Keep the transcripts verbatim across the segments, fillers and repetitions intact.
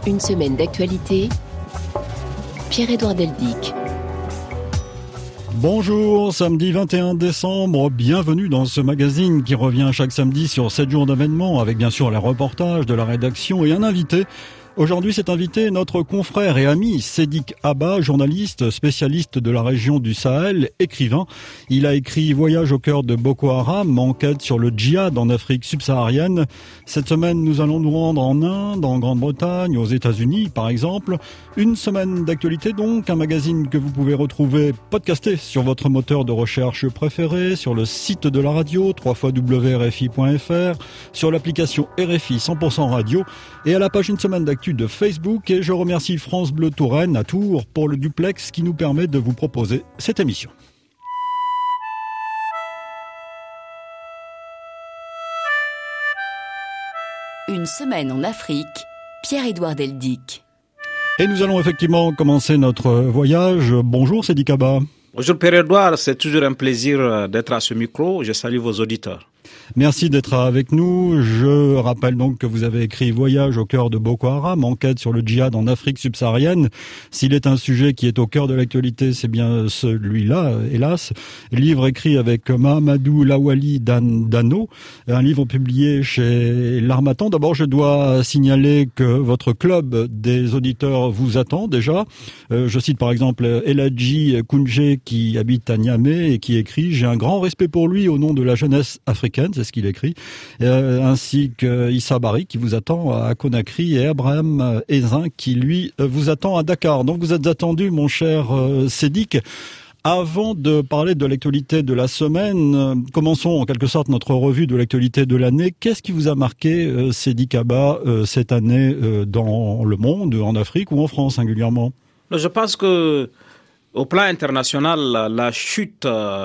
Une semaine d'actualité, Pierre-Édouard Deldic. Bonjour, samedi vingt et un décembre, bienvenue dans ce magazine qui revient chaque samedi sur sept jours d'événements avec bien sûr les reportages de la rédaction et un invité. Aujourd'hui, cet invité est notre confrère et ami Sédik Abba, journaliste, spécialiste de la région du Sahel, écrivain. Il a écrit Voyage au cœur de Boko Haram, enquête sur le djihad en Afrique subsaharienne. Cette semaine, nous allons nous rendre en Inde, en Grande-Bretagne, aux États-Unis par exemple. Une semaine d'actualité donc, un magazine que vous pouvez retrouver podcasté sur votre moteur de recherche préféré, sur le site de la radio, w w w point r f i point f r, sur l'application R F I cent pour cent radio et à la page Une semaine d'actu de Facebook. Et je remercie France Bleu Touraine à Tours pour le duplex qui nous permet de vous proposer cette émission. Une semaine en Afrique, Pierre-Édouard Deldic. Et nous allons effectivement commencer notre voyage. Bonjour Sédik Abba. Bonjour Pierre-Édouard, c'est toujours un plaisir d'être à ce micro. Je salue vos auditeurs. Merci d'être avec nous. Je rappelle donc que vous avez écrit Voyage au cœur de Boko Haram, enquête sur le djihad en Afrique subsaharienne. S'il est un sujet qui est au cœur de l'actualité, c'est bien celui-là, hélas. Livre écrit avec Mahamadou Lawali Dan, Dano, un livre publié chez l'Harmattan. D'abord, je dois signaler que votre club des auditeurs vous attend déjà. Euh, je cite par exemple Eladji Kounje qui habite à Niamey et qui écrit « J'ai un grand respect pour lui au nom de la jeunesse africaine ». C'est ce qu'il écrit, euh, ainsi que Issa Bari qui vous attend à Conakry et Abraham Ezin qui lui vous attend à Dakar. Donc vous êtes attendu, mon cher euh, Sédik. Avant de parler de l'actualité de la semaine, euh, commençons en quelque sorte notre revue de l'actualité de l'année. Qu'est-ce qui vous a marqué, euh, Sédik Abba, euh, cette année euh, dans le monde, en Afrique ou en France singulièrement ? Je pense que au plan international, la chute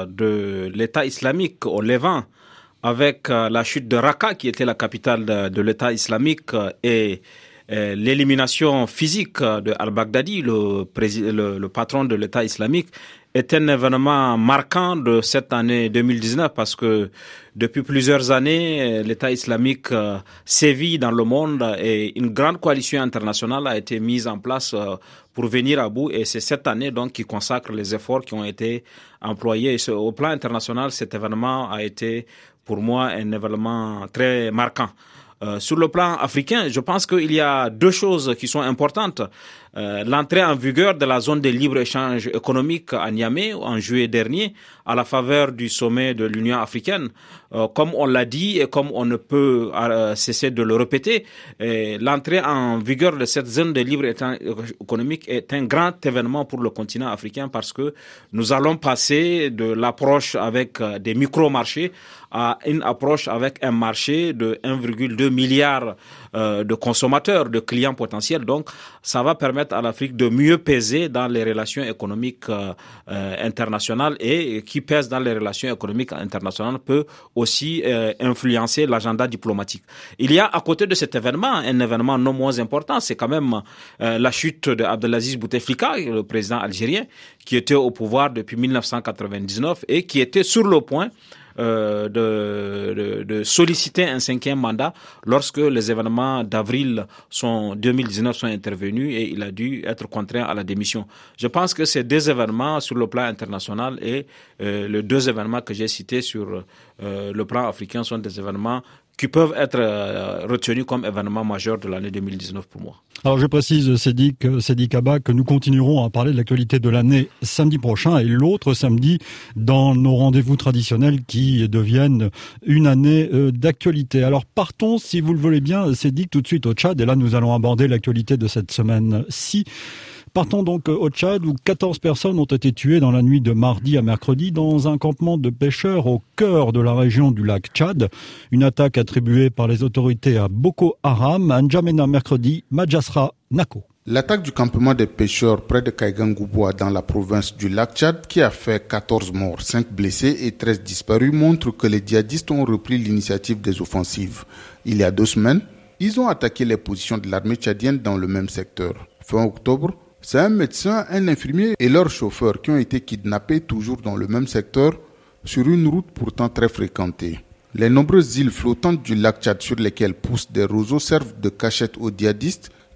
de l'État islamique au Levant, avec la chute de Raqqa, qui était la capitale de, de l'État islamique, et, et l'élimination physique de al-Baghdadi, le, le, le patron de l'État islamique, est un événement marquant de cette année deux mille dix-neuf parce que depuis plusieurs années, l'État islamique sévit dans le monde et une grande coalition internationale a été mise en place pour venir à bout et c'est cette année donc qui consacre les efforts qui ont été employés. Et au plan international, cet événement a été pour moi un événement très marquant. Euh, sur le plan africain, je pense qu'il y a deux choses qui sont importantes. Euh, l'entrée en vigueur de la zone de libre-échange économique à Niamey en juillet dernier, à la faveur du sommet de l'Union africaine. Euh, comme on l'a dit et comme on ne peut euh, cesser de le répéter, euh, l'entrée en vigueur de cette zone de libre-échange économique est un grand événement pour le continent africain parce que nous allons passer de l'approche avec euh, des micro-marchés à une approche avec un marché de un virgule deux milliard euh, de consommateurs, de clients potentiels. Donc, ça va permettre à l'Afrique de mieux peser dans les relations économiques euh, euh, internationales et qui pèse dans les relations économiques internationales peut aussi euh, influencer l'agenda diplomatique. Il y a à côté de cet événement, un événement non moins important, c'est quand même euh, la chute de Abdelaziz Bouteflika, le président algérien, qui était au pouvoir depuis mille neuf cent quatre-vingt-dix-neuf et qui était sur le point Euh, de, de, de solliciter un cinquième mandat lorsque les événements d'avril sont, deux mille dix-neuf sont intervenus et il a dû être contraint à la démission. Je pense que ces deux événements sur le plan international et euh, les deux événements que j'ai cités sur euh, le plan africain sont des événements qui peuvent être euh, retenus comme événements majeurs de l'année deux mille dix-neuf pour moi. Alors je précise, Sédik, Sédik Abba, que nous continuerons à parler de l'actualité de l'année samedi prochain et l'autre samedi dans nos rendez-vous traditionnels qui deviennent une année euh, d'actualité. Alors partons, si vous le voulez bien, Sédik, tout de suite au Tchad et là nous allons aborder l'actualité de cette semaine-ci. Partons donc au Tchad où quatorze personnes ont été tuées dans la nuit de mardi à mercredi dans un campement de pêcheurs au cœur de la région du lac Tchad. Une attaque attribuée par les autorités à Boko Haram. À N'Djamena mercredi, Majasra Nako. L'attaque du campement des pêcheurs près de Kaïgangouboua dans la province du lac Tchad qui a fait quatorze morts, cinq blessés et treize disparus montre que les djihadistes ont repris l'initiative des offensives. Il y a deux semaines, ils ont attaqué les positions de l'armée tchadienne dans le même secteur. Fin octobre, c'est un médecin, un infirmier et leur chauffeur qui ont été kidnappés toujours dans le même secteur sur une route pourtant très fréquentée. Les nombreuses îles flottantes du lac Tchad sur lesquelles poussent des roseaux servent de cachette aux djihadistes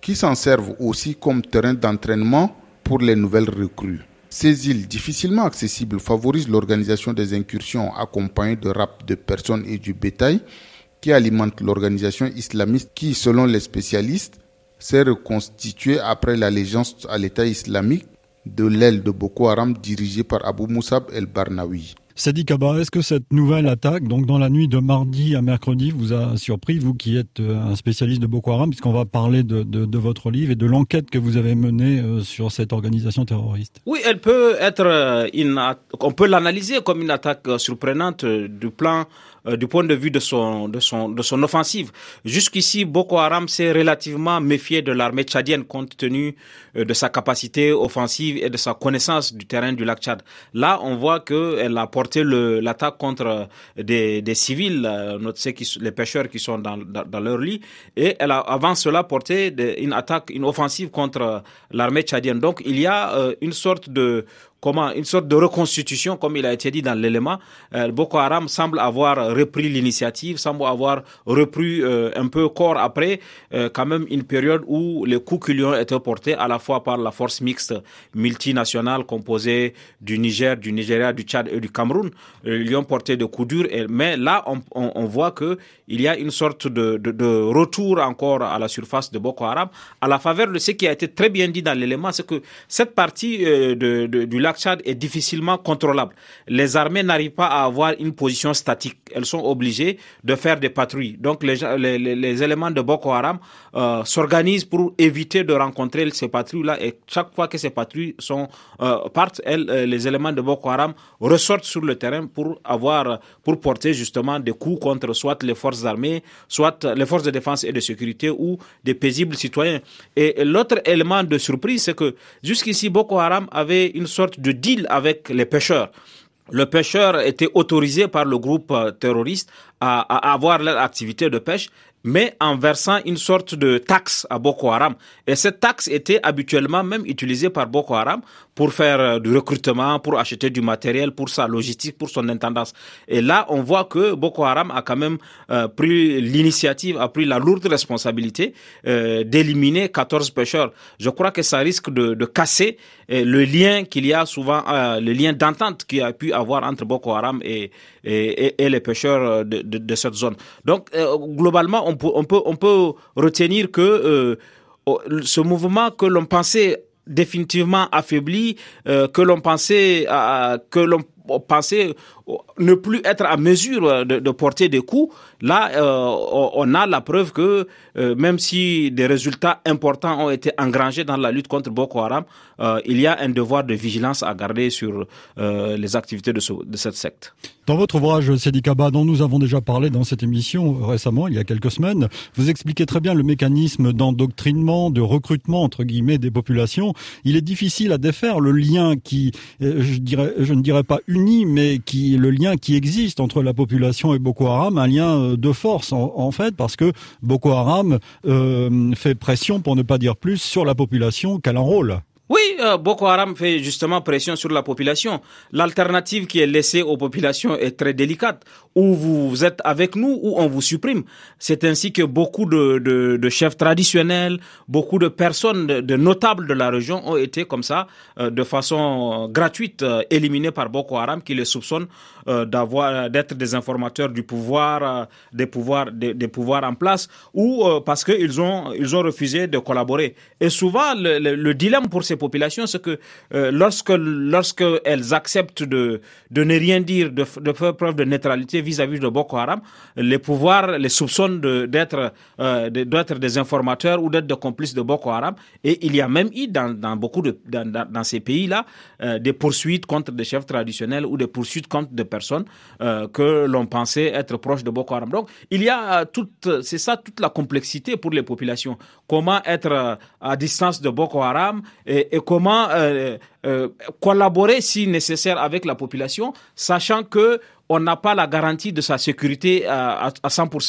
qui s'en servent aussi comme terrain d'entraînement pour les nouvelles recrues. Ces îles difficilement accessibles favorisent l'organisation des incursions accompagnées de rafts de personnes et du bétail qui alimentent l'organisation islamiste qui, selon les spécialistes, s'est reconstituée après l'allégeance à l'État islamique de l'aile de Boko Haram dirigée par Abou Moussab el-Barnawi. Sadi Kaba, est-ce que cette nouvelle attaque, donc dans la nuit de mardi à mercredi, vous a surpris, vous qui êtes un spécialiste de Boko Haram, puisqu'on va parler de, de, de votre livre et de l'enquête que vous avez menée sur cette organisation terroriste? Oui, elle peut être une, on peut l'analyser comme une attaque surprenante du plan, du point de vue de son, de son, de son offensive. Jusqu'ici, Boko Haram s'est relativement méfié de l'armée tchadienne compte tenu de sa capacité offensive et de sa connaissance du terrain du lac Tchad. Là, on voit qu'elle a porté le, l'attaque contre des, des civils, notre, ceux qui, les pêcheurs qui sont dans, dans, dans leur lit, et elle a avant cela porté de, une attaque, une offensive contre l'armée tchadienne. Donc, il y a euh, une sorte de Comment une sorte de reconstitution, comme il a été dit dans l'élément. Euh, Boko Haram semble avoir repris l'initiative, semble avoir repris euh, un peu corps après, euh, quand même une période où les coups qui lui ont été portés à la fois par la force mixte multinationale composée du Niger, du Nigeria, du Tchad et du Cameroun, euh, lui ont porté de coups durs. Et, mais là, on, on, on voit que il y a une sorte de, de, de retour encore à la surface de Boko Haram, à la faveur de ce qui a été très bien dit dans l'élément, c'est que cette partie euh, de, de, du lac Tchad est difficilement contrôlable. Les armées n'arrivent pas à avoir une position statique. Elles sont obligées de faire des patrouilles. Donc les, les, les éléments de Boko Haram euh, s'organisent pour éviter de rencontrer ces patrouilles-là, et chaque fois que ces patrouilles sont, euh, partent, elles, les éléments de Boko Haram ressortent sur le terrain pour avoir, pour porter justement des coups contre soit les forces armées, soit les forces de défense et de sécurité ou des paisibles citoyens. Et l'autre élément de surprise, c'est que jusqu'ici Boko Haram avait une sorte de deal avec les pêcheurs. Le pêcheur était autorisé par le groupe terroriste à, à avoir leur activité de pêche, mais en versant une sorte de taxe à Boko Haram. Et cette taxe était habituellement même utilisée par Boko Haram pour faire du recrutement, pour acheter du matériel, pour sa logistique, pour son intendance. Et là, on voit que Boko Haram a quand même euh, pris l'initiative, a pris la lourde responsabilité euh, d'éliminer quatorze pêcheurs. Je crois que ça risque de, de casser euh, le lien qu'il y a souvent, euh, le lien d'entente qu'il y a pu avoir entre Boko Haram et, et, et les pêcheurs de, de, de cette zone. Donc, euh, globalement, on peut, on peut, on peut retenir que euh, ce mouvement que l'on pensait définitivement affaibli, euh, que l'on pensait, euh, que l'on pensait ne plus être à mesure de, de porter des coups, là, euh, on a la preuve que euh, même si des résultats importants ont été engrangés dans la lutte contre Boko Haram, euh, il y a un devoir de vigilance à garder sur euh, les activités de, ce, de cette secte. Dans votre ouvrage, Sadi Kaba, dont nous avons déjà parlé dans cette émission récemment, il y a quelques semaines, vous expliquez très bien le mécanisme d'endoctrinement, de recrutement, entre guillemets, des populations. Il est difficile à défaire le lien qui, je dirais, je ne dirais pas uni, mais qui, le lien qui existe entre la population et Boko Haram, un lien de force, en, en fait, parce que Boko Haram euh, fait pression, pour ne pas dire plus, sur la population qu'elle enrôle. Oui, euh, Boko Haram fait justement pression sur la population. L'alternative qui est laissée aux populations est très délicate. Ou vous êtes avec nous, ou on vous supprime. C'est ainsi que beaucoup de, de, de chefs traditionnels, beaucoup de personnes, de, de notables de la région ont été comme ça, euh, de façon gratuite, euh, éliminés par Boko Haram, qui les soupçonnent euh, d'avoir, d'être des informateurs du pouvoir, euh, des pouvoirs, des, des pouvoirs en place, ou euh, parce qu'ils ont, ils ont refusé de collaborer. Et souvent, le, le, le dilemme pour ces populations, c'est que euh, lorsque lorsque elles acceptent de de ne rien dire, de, de faire preuve de neutralité vis-à-vis de Boko Haram, les pouvoirs les soupçonnent de, d'être euh, de, d'être des informateurs ou d'être des complices de Boko Haram. Et il y a même eu dans dans beaucoup de dans dans, dans ces pays-là euh, des poursuites contre des chefs traditionnels ou des poursuites contre des personnes euh, que l'on pensait être proches de Boko Haram. Donc il y a toute c'est ça toute la complexité pour les populations. Comment être à distance de Boko Haram et, et comment euh, euh, collaborer si nécessaire avec la population, sachant que on n'a pas la garantie de sa sécurité à, à, à cent pour cent,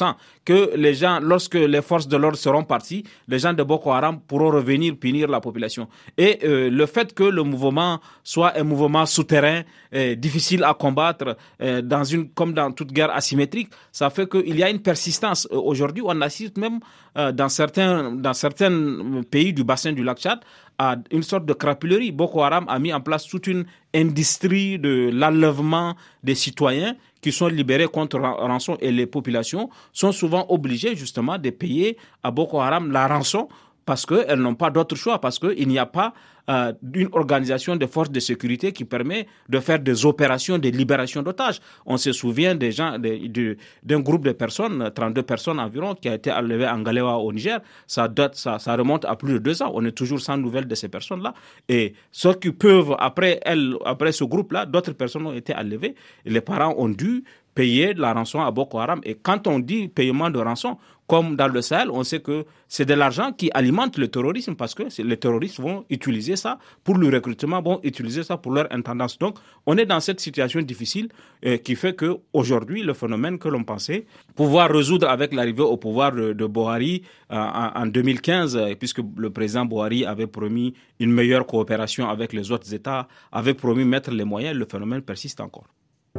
que les gens, lorsque les forces de l'ordre seront parties, les gens de Boko Haram pourront revenir punir la population. Et euh, le fait que le mouvement soit un mouvement souterrain, euh, difficile à combattre, euh, dans une, comme dans toute guerre asymétrique, ça fait qu'il y a une persistance. Euh, aujourd'hui, on assiste même euh, dans certains, dans certains pays du bassin du lac Tchad à une sorte de crapulerie. Boko Haram a mis en place toute une industrie de l'enlèvement des citoyens qui sont libérés contre rançon, et les populations sont souvent obligées justement de payer à Boko Haram la rançon parce qu'elles n'ont pas d'autre choix, parce qu'il n'y a pas euh, une organisation de forces de sécurité qui permet de faire des opérations de libération d'otages. On se souvient des gens, de, de, d'un groupe de personnes, trente-deux personnes environ, qui a été enlevé en Galewa au Niger. Ça date, ça, ça remonte à plus de deux ans. On est toujours sans nouvelles de ces personnes-là. Et ceux qui peuvent, après elles, après ce groupe-là, d'autres personnes ont été enlevées. Et les parents ont dû payer de la rançon à Boko Haram. Et quand on dit paiement de rançon, comme dans le Sahel, on sait que c'est de l'argent qui alimente le terrorisme, parce que les terroristes vont utiliser ça pour le recrutement, vont utiliser ça pour leur intendance. Donc, on est dans cette situation difficile euh, qui fait que aujourd'hui, le phénomène que l'on pensait pouvoir résoudre avec l'arrivée au pouvoir de, de Buhari euh, en, en deux mille quinze, euh, puisque le président Buhari avait promis une meilleure coopération avec les autres États, avait promis mettre les moyens, le phénomène persiste encore.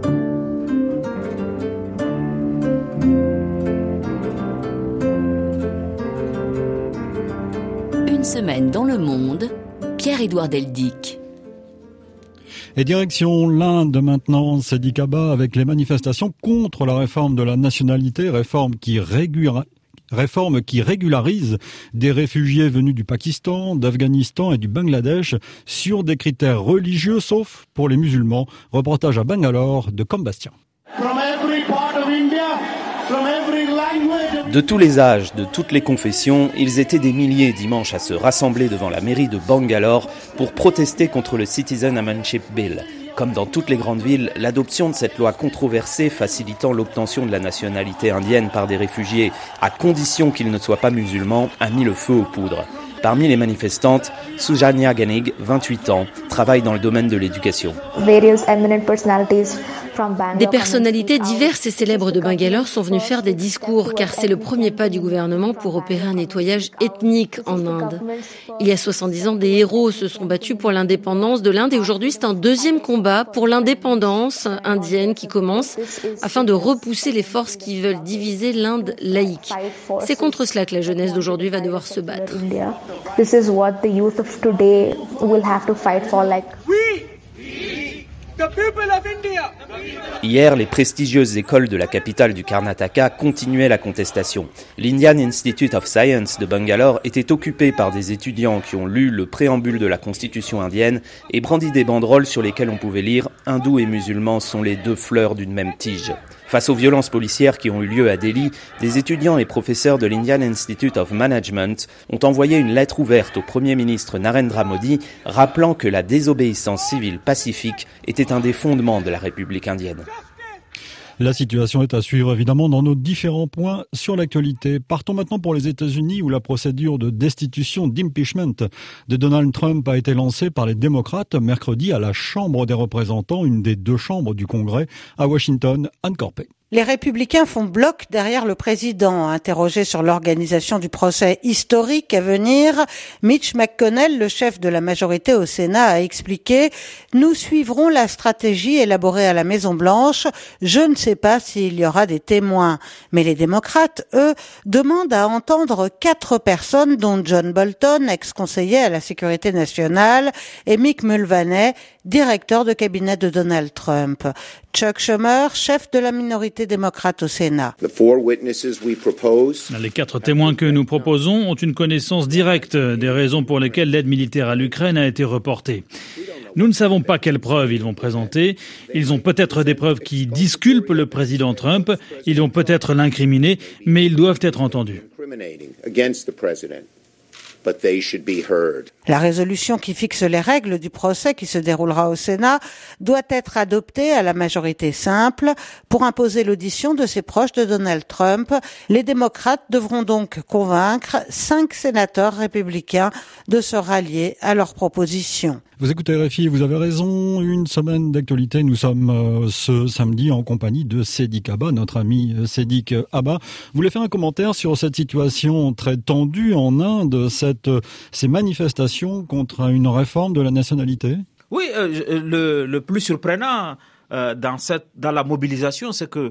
Une semaine dans le monde, Pierre-Édouard Deldic. Et direction l'Inde maintenant, Sadi Kaba, avec les manifestations contre la réforme de la nationalité, réforme qui régula... réforme qui régularise des réfugiés venus du Pakistan, d'Afghanistan et du Bangladesh sur des critères religieux, sauf pour les musulmans. Reportage à Bangalore de Combastian. De tous les âges, de toutes les confessions, ils étaient des milliers dimanche à se rassembler devant la mairie de Bangalore pour protester contre le Citizen Amanship Bill. Comme dans toutes les grandes villes, l'adoption de cette loi controversée facilitant l'obtention de la nationalité indienne par des réfugiés, à condition qu'ils ne soient pas musulmans, a mis le feu aux poudres. Parmi les manifestantes, Sujanya Ganig, vingt-huit ans, travaille dans le domaine de l'éducation. Des personnalités diverses et célèbres de Bangalore sont venues faire des discours, car c'est le premier pas du gouvernement pour opérer un nettoyage ethnique en Inde. Il y a soixante-dix ans, des héros se sont battus pour l'indépendance de l'Inde, et aujourd'hui c'est un deuxième combat pour l'indépendance indienne qui commence, afin de repousser les forces qui veulent diviser l'Inde laïque. C'est contre cela que la jeunesse d'aujourd'hui va devoir se battre. This is what the youth of today will have to fight for. Like we, the people of India. Hier, les prestigieuses écoles de la capitale du Karnataka continuaient la contestation. L'Indian Institute of Science de Bangalore était occupé par des étudiants qui ont lu le préambule de la constitution indienne et brandi des banderoles sur lesquelles on pouvait lire « Hindous et musulmans sont les deux fleurs d'une même tige ». Face aux violences policières qui ont eu lieu à Delhi, des étudiants et professeurs de l'Indian Institute of Management ont envoyé une lettre ouverte au Premier ministre Narendra Modi, rappelant que la désobéissance civile pacifique était un des fondements de la République indienne. La situation est à suivre évidemment dans nos différents points sur l'actualité. Partons maintenant pour les États-Unis où la procédure de destitution, d'impeachment de Donald Trump a été lancée par les démocrates mercredi à la Chambre des représentants, une des deux chambres du Congrès à Washington. Anne Corpé. Les républicains font bloc derrière le président. Interrogé sur l'organisation du procès historique à venir, Mitch McConnell, le chef de la majorité au Sénat, a expliqué « Nous suivrons la stratégie élaborée à la Maison-Blanche. Je ne sais pas s'il y aura des témoins. » Mais les démocrates, eux, demandent à entendre quatre personnes, dont John Bolton, ex-conseiller à la sécurité nationale, et Mick Mulvaney, directeur de cabinet de Donald Trump. Chuck Schumer, chef de la minorité démocrate au Sénat. Les quatre témoins que nous proposons ont une connaissance directe des raisons pour lesquelles l'aide militaire à l'Ukraine a été reportée. Nous ne savons pas quelles preuves ils vont présenter. Ils ont peut-être des preuves qui disculpent le président Trump. Ils vont peut-être l'incriminer, mais ils doivent être entendus. but they should be heard. La résolution qui fixe les règles du procès qui se déroulera au Sénat doit être adoptée à la majorité simple pour imposer l'audition de ses proches de Donald Trump. Les démocrates devront donc convaincre cinq sénateurs républicains de se rallier à leur proposition. Vous écoutez R F I, vous avez raison, une semaine d'actualité. Nous sommes euh, ce samedi en compagnie de Sédic Abba, notre ami Sédic Abba. Vous voulez faire un commentaire sur cette situation très tendue en Inde, cette, ces manifestations contre une réforme de la nationalité ? Oui, euh, le, le plus surprenant euh, dans, cette, dans la mobilisation, c'est que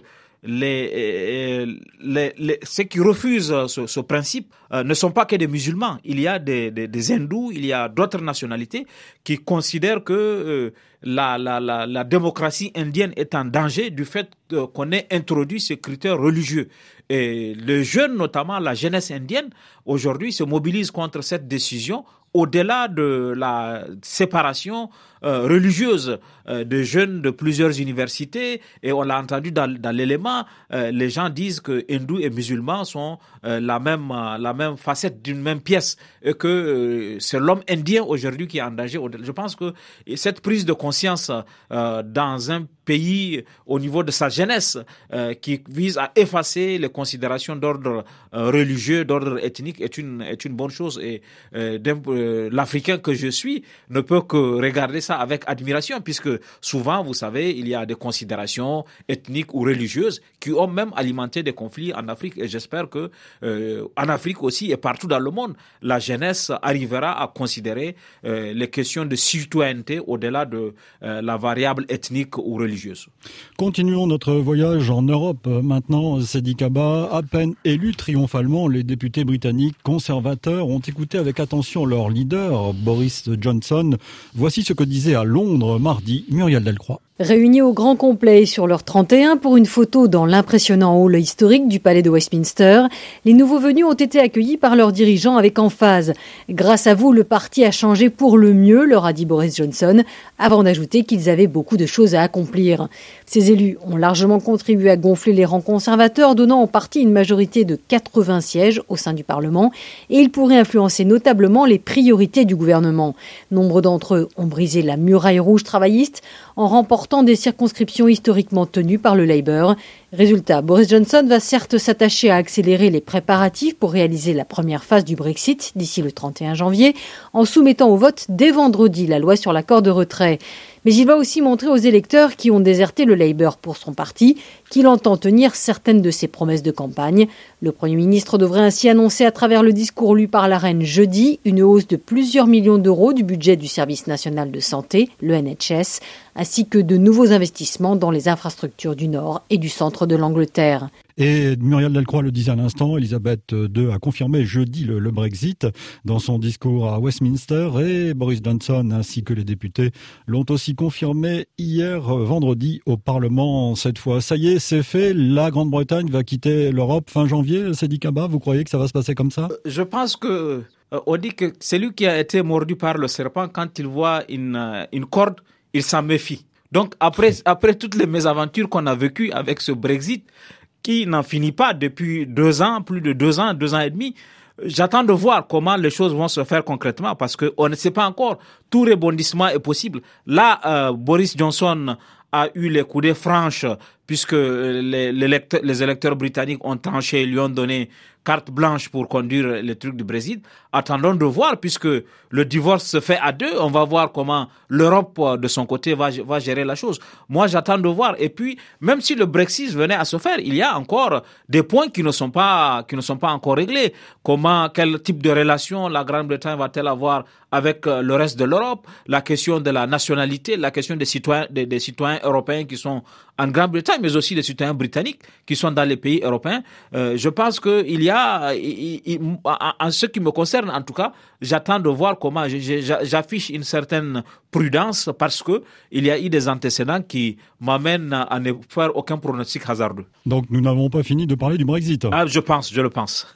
Les, les, les, ceux qui refusent ce, ce principe euh, ne sont pas que des musulmans. Il y a des, des, des hindous, il y a d'autres nationalités qui considèrent que euh, la, la, la, la démocratie indienne est en danger du fait euh, qu'on ait introduit ces critères religieux. Et les jeunes, notamment la jeunesse indienne, aujourd'hui se mobilisent contre cette décision au-delà de la séparation euh, religieuse euh, de jeunes de plusieurs universités. Et on l'a entendu dans, dans l'élément, euh, les gens disent que hindous et musulmans sont euh, la même euh, la même facette d'une même pièce et que euh, c'est l'homme indien aujourd'hui qui est en danger. Je pense que cette prise de conscience euh, dans un pays au niveau de sa jeunesse euh, qui vise à effacer les considérations d'ordre euh, religieux, d'ordre ethnique est une est une bonne chose. Et euh, euh, l'Africain que je suis ne peut que regarder ça avec admiration, puisque souvent, vous savez, il y a des considérations ethniques ou religieuses qui ont même alimenté des conflits en Afrique. Et j'espère que euh, en Afrique aussi et partout dans le monde, la jeunesse arrivera à considérer euh, les questions de citoyenneté au-delà de euh, la variable ethnique ou religieuse. Continuons notre voyage en Europe. Maintenant, Sédic Abba, à peine élus triomphalement, les députés britanniques conservateurs ont écouté avec attention leur leader, Boris Johnson. Voici ce que disait à Londres mardi Muriel Delcroix. Réunis au grand complet sur leur trente et un pour une photo dans l'impressionnant hall historique du palais de Westminster, les nouveaux venus ont été accueillis par leurs dirigeants avec emphase. Grâce à vous, le parti a changé pour le mieux, leur a dit Boris Johnson, avant d'ajouter qu'ils avaient beaucoup de choses à accomplir. Ces élus ont largement contribué à gonfler les rangs conservateurs, donnant au parti une majorité de quatre-vingts sièges au sein du Parlement, et ils pourraient influencer notablement les priorités du gouvernement. Nombre d'entre eux ont brisé la muraille rouge travailliste en remportant des circonscriptions historiquement tenues par le Labour. Résultat, Boris Johnson va certes s'attacher à accélérer les préparatifs pour réaliser la première phase du Brexit d'ici le trente et un janvier, en soumettant au vote dès vendredi la loi sur l'accord de retrait. Mais il va aussi montrer aux électeurs qui ont déserté le Labour pour son parti qu'il entend tenir certaines de ses promesses de campagne. Le Premier ministre devrait ainsi annoncer à travers le discours lu par la reine jeudi une hausse de plusieurs millions d'euros du budget du Service national de santé, le N H S, ainsi que de nouveaux investissements dans les infrastructures du nord et du centre de l'Angleterre. Et Muriel Delcroix le disait à l'instant, Elisabeth deux a confirmé jeudi le, le Brexit dans son discours à Westminster, et Boris Johnson ainsi que les députés l'ont aussi confirmé hier vendredi au Parlement. Cette fois, ça y est, c'est fait, la Grande-Bretagne va quitter l'Europe fin janvier. Sédic Abba, vous croyez que ça va se passer comme ça ? Je pense que euh, on dit que celui qui a été mordu par le serpent, quand il voit une, une corde, il s'en méfie. Donc après, après toutes les mésaventures qu'on a vécues avec ce Brexit, qui n'en finit pas depuis deux ans, plus de deux ans, deux ans et demi, j'attends de voir comment les choses vont se faire concrètement, parce qu'on ne sait pas encore. Tout rebondissement est possible. Là, euh, Boris Johnson a eu les coudées franches, puisque les, les, lecteurs, les électeurs britanniques ont tranché, lui ont donné carte blanche pour conduire les trucs du Brexit. Attendons de voir, puisque le divorce se fait à deux. On va voir comment l'Europe, de son côté, va, va gérer la chose. Moi, j'attends de voir. Et puis, même si le Brexit venait à se faire, il y a encore des points qui ne sont pas, qui ne sont pas encore réglés. Comment, quel type de relation la Grande-Bretagne va-t-elle avoir avec le reste de l'Europe? La question de la nationalité, la question des citoyens, des, des citoyens européens qui sont en Grande-Bretagne, mais aussi des citoyens britanniques qui sont dans les pays européens. Euh, je pense qu'il y a, il, il, en ce qui me concerne en tout cas, j'attends de voir comment j'affiche une certaine prudence, parce que il y a eu des antécédents qui m'amènent à ne faire aucun pronostic hasardeux. Donc nous n'avons pas fini de parler du Brexit. Ah, je pense, je le pense.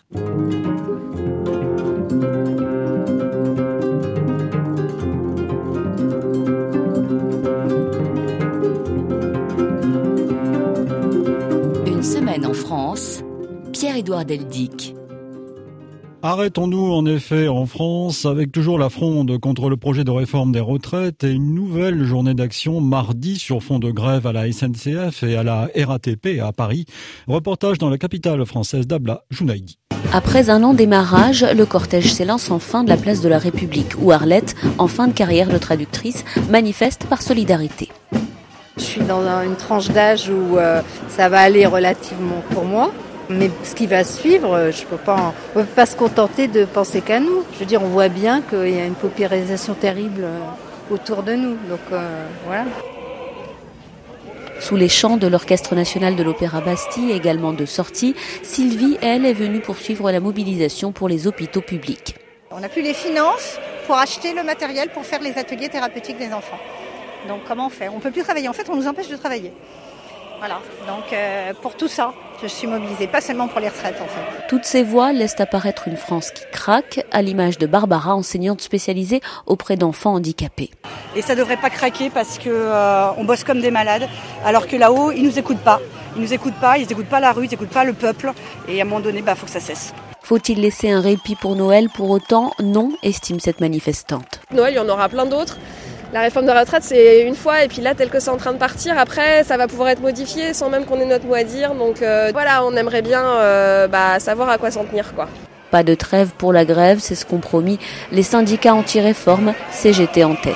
Une semaine en France, Pierre-Édouard Deldic. Arrêtons-nous en effet en France avec toujours la fronde contre le projet de réforme des retraites et une nouvelle journée d'action mardi sur fond de grève à la S N C F et à la R A T P à Paris. Reportage dans la capitale française d'Abla Jounaïdi. Après un long démarrage, le cortège s'élance enfin de la place de la République où Arlette, en fin de carrière de traductrice, manifeste par solidarité. Je suis dans une tranche d'âge où euh, ça va aller relativement pour moi. Mais ce qui va suivre, je peux pas, on ne peut pas se contenter de penser qu'à nous. Je veux dire, on voit bien qu'il y a une paupérisation terrible autour de nous. Donc euh, voilà. Sous les chants de l'Orchestre national de l'Opéra Bastille, également de sortie, Sylvie, elle, est venue poursuivre la mobilisation pour les hôpitaux publics. On n'a plus les finances pour acheter le matériel pour faire les ateliers thérapeutiques des enfants. Donc comment on fait ? On ne peut plus travailler. En fait, on nous empêche de travailler. Voilà, donc euh, pour tout ça, je suis mobilisée, pas seulement pour les retraites en fait. Toutes ces voix laissent apparaître une France qui craque, à l'image de Barbara, enseignante spécialisée auprès d'enfants handicapés. Et ça devrait pas craquer parce que euh, on bosse comme des malades, alors que là-haut, ils nous écoutent pas. Ils nous écoutent pas, ils écoutent pas la rue, ils écoutent pas le peuple, et à un moment donné, bah faut que ça cesse. Faut-il laisser un répit pour Noël ? Pour autant, non, estime cette manifestante. Noël, il y en aura plein d'autres. La réforme de retraite, c'est une fois, et puis là, tel que c'est en train de partir, après, ça va pouvoir être modifié sans même qu'on ait notre mot à dire. Donc euh, voilà, on aimerait bien euh, bah, savoir à quoi s'en tenir, quoi. Pas de trêve pour la grève, c'est ce qu'ont promis les syndicats anti-réforme, C G T en tête.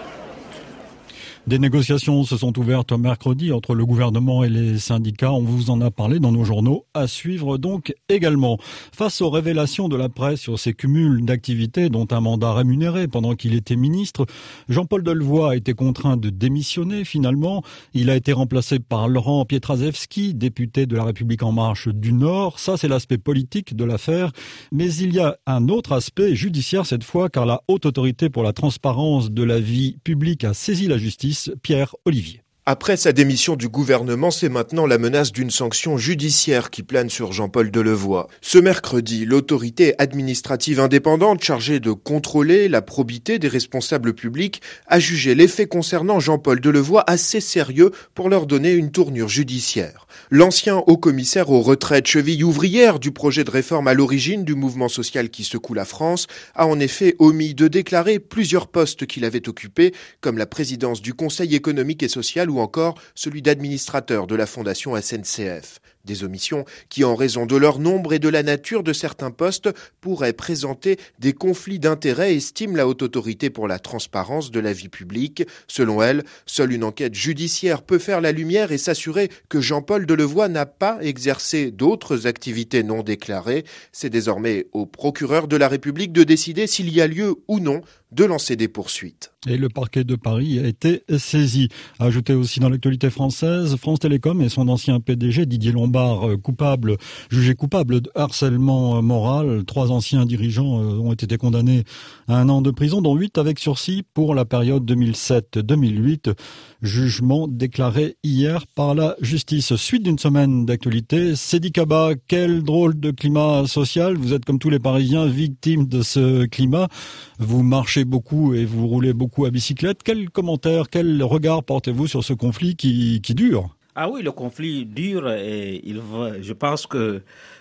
Des négociations se sont ouvertes mercredi entre le gouvernement et les syndicats. On vous en a parlé dans nos journaux. À suivre donc également. Face aux révélations de la presse sur ces cumuls d'activités, dont un mandat rémunéré pendant qu'il était ministre, Jean-Paul Delevoye a été contraint de démissionner finalement. Il a été remplacé par Laurent Pietraszewski, député de La République En Marche du Nord. Ça, c'est l'aspect politique de l'affaire. Mais il y a un autre aspect judiciaire cette fois, car la Haute Autorité pour la transparence de la vie publique a saisi la justice. Pierre Olivier. Après sa démission du gouvernement, c'est maintenant la menace d'une sanction judiciaire qui plane sur Jean-Paul Delevoye. Ce mercredi, l'autorité administrative indépendante chargée de contrôler la probité des responsables publics a jugé les faits concernant Jean-Paul Delevoye assez sérieux pour leur donner une tournure judiciaire. L'ancien haut-commissaire aux retraites, cheville ouvrière du projet de réforme à l'origine du mouvement social qui secoue la France, a en effet omis de déclarer plusieurs postes qu'il avait occupés, comme la présidence du Conseil économique et social ou encore celui d'administrateur de la Fondation S N C F. Des omissions qui, en raison de leur nombre et de la nature de certains postes, pourraient présenter des conflits d'intérêts, estime la Haute Autorité pour la transparence de la vie publique. Selon elle, seule une enquête judiciaire peut faire la lumière et s'assurer que Jean-Paul Delevoye n'a pas exercé d'autres activités non déclarées. C'est désormais au procureur de la République de décider s'il y a lieu ou non de lancer des poursuites. Et le parquet de Paris a été saisi. Ajouté aussi dans l'actualité française, France Télécom et son ancien P D G Didier Lombard, coupable, jugé coupable de harcèlement moral. Trois anciens dirigeants ont été condamnés à un an de prison, dont huit avec sursis pour la période deux mille sept deux mille huit. Jugement déclaré hier par la justice. Suite d'une semaine d'actualité. Seydi Kaba, quel drôle de climat social. Vous êtes comme tous les Parisiens victimes de ce climat. Vous marchez beaucoup et vous roulez beaucoup à bicyclette. Quel commentaire, quel regard portez-vous sur ce conflit qui, qui dure ? Ah oui, le conflit dure et il va, je pense que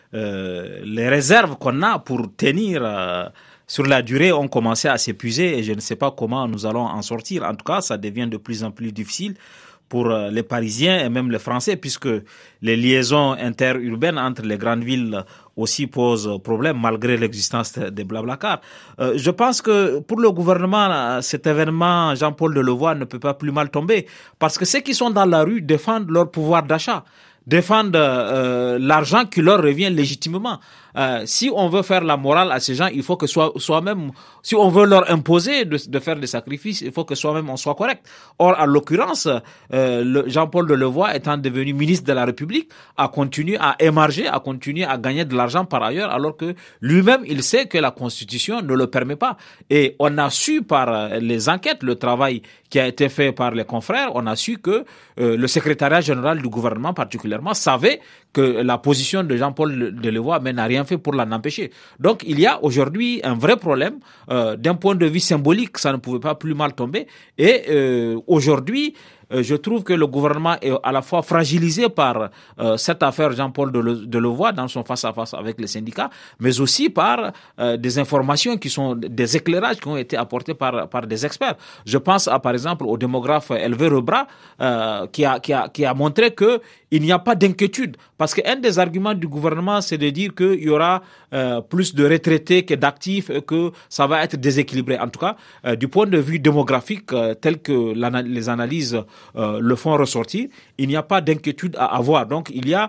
euh, les réserves qu'on a pour tenir euh, sur la durée ont commencé à s'épuiser et je ne sais pas comment nous allons en sortir. En tout cas, ça devient de plus en plus difficile pour les Parisiens et même les Français, puisque les liaisons interurbaines entre les grandes villes aussi posent problème, malgré l'existence des Blablacar. Euh, je pense que pour le gouvernement, cet événement, Jean-Paul Delevoye ne peut pas plus mal tomber, parce que ceux qui sont dans la rue défendent leur pouvoir d'achat, défendent euh, l'argent qui leur revient légitimement. Euh, si on veut faire la morale à ces gens, il faut que soit, soi-même, si on veut leur imposer de, de faire des sacrifices, il faut que soi-même on soit correct. Or, en l'occurrence, euh, le Jean-Paul Delevoye, étant devenu ministre de la République, a continué à émarger, a continué à gagner de l'argent par ailleurs, alors que lui-même, il sait que la Constitution ne le permet pas. Et on a su par les enquêtes, le travail qui a été fait par les confrères, on a su que euh, le secrétariat général du gouvernement particulièrement savait que la position de Jean-Paul Delevoye n'a rien fait pour l'en empêcher. Donc il y a aujourd'hui un vrai problème. Euh, d'un point de vue symbolique, ça ne pouvait pas plus mal tomber. Et euh, aujourd'hui, euh, je trouve que le gouvernement est à la fois fragilisé par euh, cette affaire Jean-Paul Delevoye dans son face-à-face avec les syndicats, mais aussi par euh, des informations qui sont des éclairages qui ont été apportés par par des experts. Je pense à, par exemple au démographe Hervé Rebras euh, qui a qui a qui a montré que il n'y a pas d'inquiétude, parce qu'un des arguments du gouvernement, c'est de dire qu'il y aura euh, plus de retraités que d'actifs et que ça va être déséquilibré. En tout cas, euh, du point de vue démographique, euh, tel que les analyses euh, le font ressortir, il n'y a pas d'inquiétude à avoir. Donc, il y a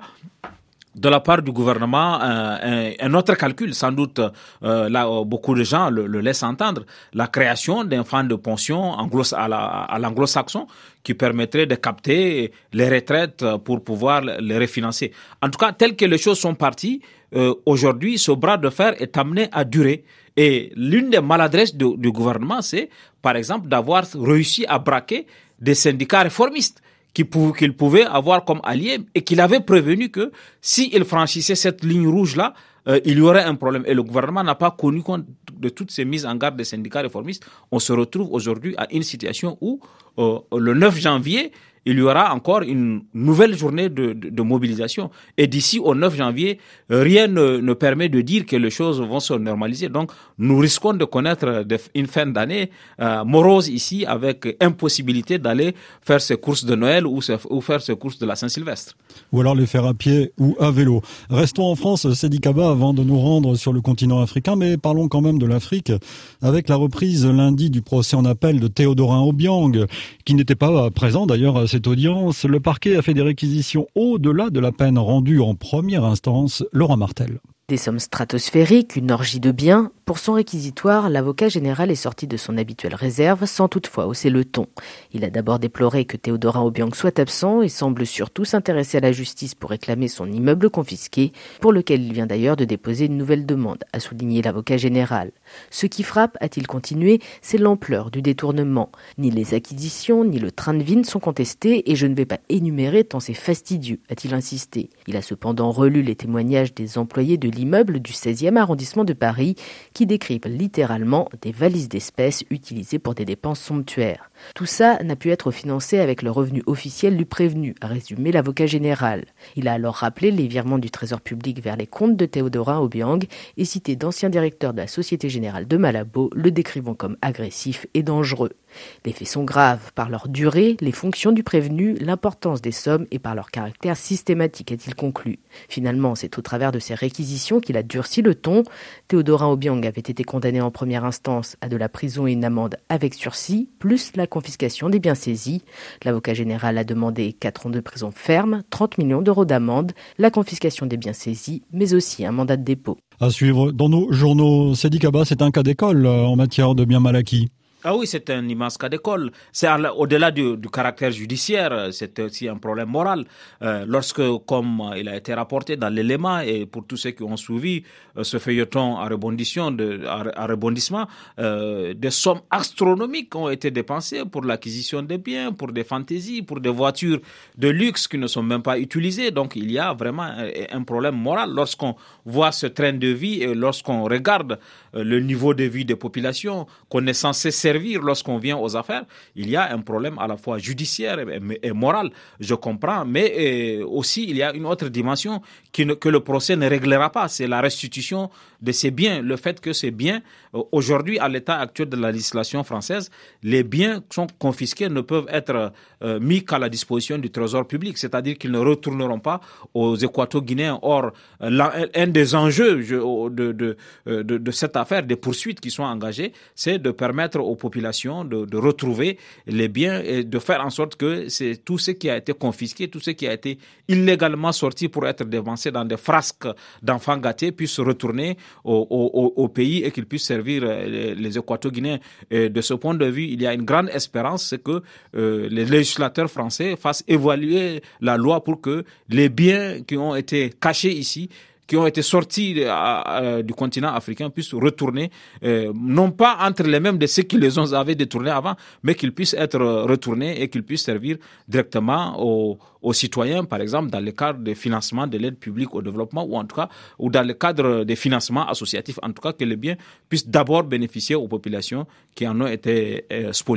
de la part du gouvernement euh, un, un autre calcul, sans doute euh, là beaucoup de gens le, le laissent entendre, la création d'un fonds de pension anglo, à, la, à l'anglo-saxon qui permettrait de capter les retraites pour pouvoir les refinancer. En tout cas, telles que les choses sont parties, euh, aujourd'hui, ce bras de fer est amené à durer. Et l'une des maladresses du, du gouvernement, c'est, par exemple, d'avoir réussi à braquer des syndicats réformistes qu'il pouvait avoir comme alliés et qu'il avait prévenu que s'il franchissait cette ligne rouge-là, euh, il y aurait un problème. Et le gouvernement n'a pas connu compte de toutes ces mises en garde des syndicats réformistes. On se retrouve aujourd'hui à une situation où, euh, le neuf janvier, il y aura encore une nouvelle journée de, de, de mobilisation. Et d'ici au neuf janvier, rien ne, ne permet de dire que les choses vont se normaliser. Donc, nous risquons de connaître une fin d'année euh, morose ici, avec impossibilité d'aller faire ses courses de Noël ou, se, ou faire ses courses de la Saint-Sylvestre. Ou alors les faire à pied ou à vélo. Restons en France, Seydi Kaba, avant de nous rendre sur le continent africain, mais parlons quand même de l'Afrique, avec la reprise lundi du procès en appel de Théodorin Obiang, qui n'était pas présent d'ailleurs à cette audience. Le parquet a fait des réquisitions au-delà de la peine rendue en première instance. Laurent Martel. Des sommes stratosphériques, une orgie de biens. Pour son réquisitoire, l'avocat général est sorti de son habituelle réserve sans toutefois hausser le ton. Il a d'abord déploré que Théodorin Obiang soit absent et semble surtout s'intéresser à la justice pour réclamer son immeuble confisqué, pour lequel il vient d'ailleurs de déposer une nouvelle demande, a souligné l'avocat général. Ce qui frappe, a-t-il continué, c'est l'ampleur du détournement. Ni les acquisitions, ni le train de vie ne sont contestés et je ne vais pas énumérer tant c'est fastidieux, a-t-il insisté. Il a cependant relu les témoignages des employés de l'immeuble du seizième arrondissement de Paris qui décrivent littéralement des valises d'espèces utilisées pour des dépenses somptuaires. Tout ça n'a pu être financé avec le revenu officiel du prévenu, a résumé l'avocat général. Il a alors rappelé les virements du Trésor public vers les comptes de Théodorin Obiang et cité d'anciens directeurs de la Société Générale de Malabo, le décrivant comme agressif et dangereux. Les faits sont graves par leur durée, les fonctions du prévenu, l'importance des sommes et par leur caractère systématique, a-t-il conclu. Finalement, c'est au travers de ces réquisitions qu'il a durci le ton. Théodorin Obiang avait été condamné en première instance à de la prison et une amende avec sursis, plus la confiscation des biens saisis. L'avocat général a demandé quatre ans de prison ferme, trente millions d'euros d'amende, la confiscation des biens saisis, mais aussi un mandat de dépôt. À suivre dans nos journaux. Seydi Kaba, c'est un cas d'école en matière de biens mal acquis. Ah oui, c'est un immense cas d'école. C'est au-delà du, du caractère judiciaire, c'est aussi un problème moral. Euh, lorsque, comme il a été rapporté dans l'élément, et pour tous ceux qui ont suivi euh, ce feuilleton à rebondissement, de, à, à rebondissement euh, des sommes astronomiques ont été dépensées pour l'acquisition des biens, pour des fantaisies, pour des voitures de luxe qui ne sont même pas utilisées. Donc, il y a vraiment un, un problème moral lorsqu'on voit ce train de vie et lorsqu'on regarde euh, le niveau de vie des populations qu'on est censé servir lorsqu'on vient aux affaires. Il y a un problème à la fois judiciaire et, et, et moral, je comprends, mais et aussi il y a une autre dimension qui ne, que le procès ne réglera pas, c'est la restitution de ces biens, le fait que ces biens, aujourd'hui à l'état actuel de la législation française, les biens sont confisqués ne peuvent être euh, mis qu'à la disposition du trésor public, c'est-à-dire qu'ils ne retourneront pas aux Équato-Guinéens. Or, euh, un des enjeux je, de, de, de, de cette affaire, des poursuites qui sont engagées, c'est de permettre aux population de, de retrouver les biens et de faire en sorte que c'est tout ce qui a été confisqué, tout ce qui a été illégalement sorti pour être dépensé dans des frasques d'enfants gâtés puisse retourner au, au, au pays et qu'ils puissent servir les, les Équato-Guinéens. Et de ce point de vue, il y a une grande espérance, c'est que euh, les législateurs français fassent évaluer la loi pour que les biens qui ont été cachés ici, qui ont été sortis euh, euh, du continent africain puissent retourner, euh, non pas entre les mêmes de ceux qui les ont avaient détournés avant, mais qu'ils puissent être retournés et qu'ils puissent servir directement aux, aux citoyens, par exemple dans le cadre des financements de l'aide publique au développement ou en tout cas ou dans le cadre des financements associatifs, en tout cas que les biens puissent d'abord bénéficier aux populations qui en ont été euh, spoliées.